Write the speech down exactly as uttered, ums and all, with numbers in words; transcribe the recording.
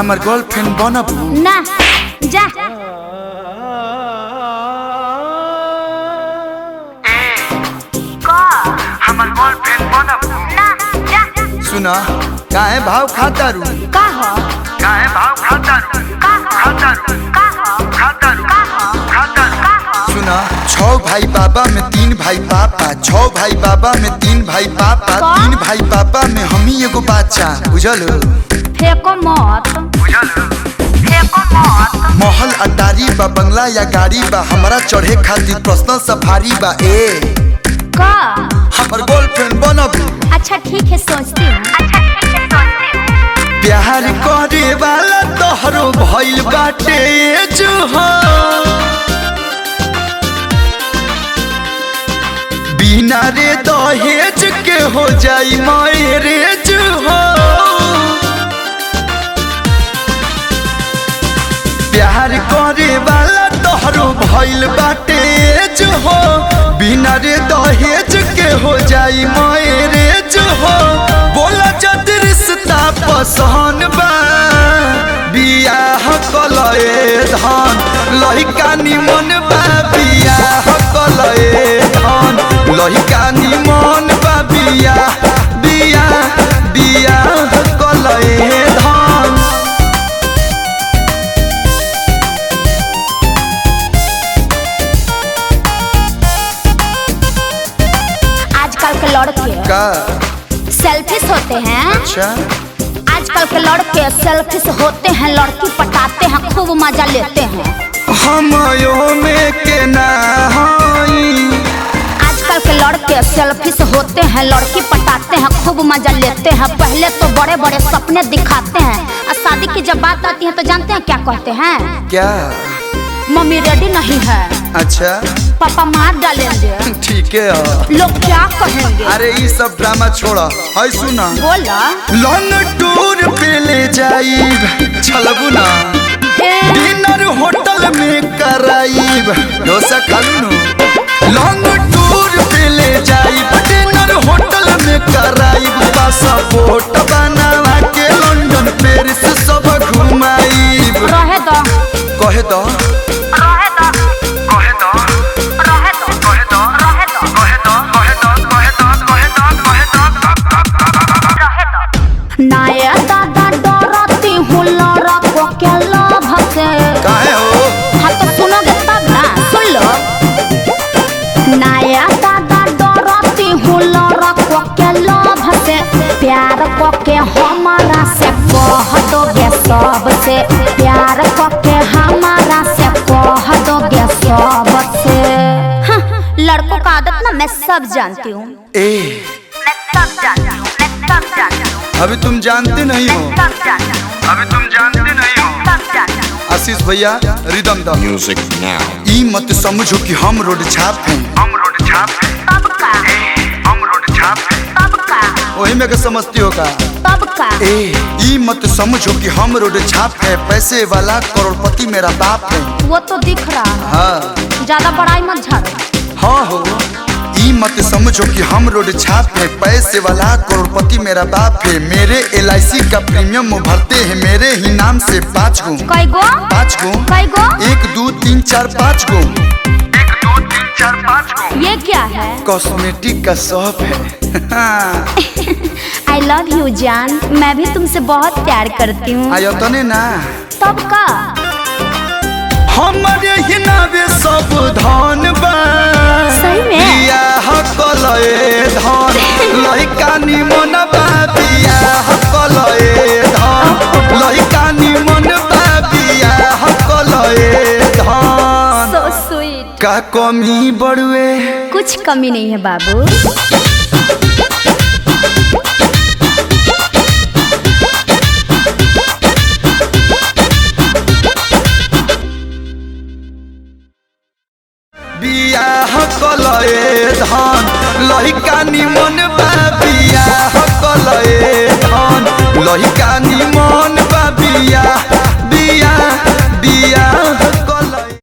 हमार गर्लफ्रेंड बनबू ना जा हमार गर्लफ्रेंड बनबू ना जा सुना काहे भाव खाता रू का हो काहे भाव खाता रू का हो खाता रू का हो खाता रू का हो खाता रू का हो सुना छह भाई बाबा में तीन भाई पापा छह भाई बाबा में तीन भाई पापा का? तीन भाई पापा में हम ही एगो बच्चा बुझल फेंको मत बुझल फेंको मत महल अटारी बा बंगला या गाड़ी बा हमारा चढ़े खातिर पर्सनल सफारी बा ए का हमार गर्लफ्रेंड बनबू अच्छा ठीक है सोचती हूँ अच्छा ठीक है सोचती हूँ प्यार करे वाला तोहरो भइल बाटे जो हो बिना रे दहेज के हो जाई मैरेज हो प्यार करे वाला तोहरो भइल बाटे जो हो बिना रे दहेज के हो जाई मैरेज हो बोला जद रिश्ता पसंद बा बियाह कलए धन लहिका निमन बा बियाह कलए धन लहिका निमन बा बियाह बियाह बियाह कलए धन आजकल के लड़के का सेल्फिश होते हैं अच्छा आजकल के लड़के सेल्फिश होते हैं लड़की पटाते हैं खूब मजा लेते हैं हमयो में के ना हई आजकल के लड़के सेल्फिश होते हैं लड़की पटाते हैं खूब मजा लेते हैं पहले तो बड़े बड़े सपने दिखाते हैं और शादी की जब बात आती है तो जानते हैं क्या कहते हैं क्या मम्मी रेडी नहीं है अच्छा पापा मार डालेंगे ठीक है लोग क्या कहेंगे अरे ये सब ड्रामा छोड़ा है सुना बोला लॉन्ग टूर पे ले जाइब चलबू ना डिनर होटल में कराइब डोसा खालू लॉन्ग टूर पे ले जाइब डिनर होटल में कराइब पासपोर्ट बनावा के लंदन पेरिस सब घुमाइब रहे दो कहे दो रहे दो कहे दो रहे दो कहे दो रहे दो कहे दो कहे दो कहे दो कहे दो कहे दो नाया दादा डरती हूँ लड़को के लोभ से काहे हो हाँ तो सुनोगे तब ना सुन लो नाया दादा डरती हूँ लड़को के लोभ से प्यार को के हमारा से कह दोगे सबसे प्यार को के हमारा से कह दोगे सबसे हाँ, लड़कों का आदत ना मैं सब जानती हूँ ए मैं सब जानती हूँ मैं सब जानती हूँ अभी तुम जानते नहीं हो सब जानती हूँ अभी तुम जानते नहीं हो सब जानती हूँ आशीष भैया रिदम द Music now. ई मत समझो कि हम रोड छाप हैं हम रोड छाप हैं तब का हम रोड छाप हैं तब का वही में के समझती हो का तब का ए ई मत समझो कि हम रोड छाप है पैसे वाला करोड़पति मेरा बाप है वो तो दिख रहा है हाँ ज्यादा बड़ाई मत झाड़ो हाँ हो ई मत समझो कि हम रोड छाप है पैसे वाला करोड़पति मेरा बाप है मेरे एल आई सी का प्रीमियम भरते हैं मेरे ही नाम से पाँच गो कई गो पाँच गो कई गो एक दो तीन चार पाँच गो एक दो तीन चार पाँच गो ये क्या है कॉस्मेटिक का शॉप है आई लव यू जान मैं भी तुमसे बहुत प्यार करती हूँ आयो तो ने ना तब का हमारे ही नावे सब धन बा सही में? बियाह कलए धन लइका निमन बा बियाह कलए धन लइका निमन बा बियाह कलए धन सो स्वीट का कमी बड़ुए कुछ कमी नहीं है बाबू बियाह कलए धन लइका निमन बा बियाह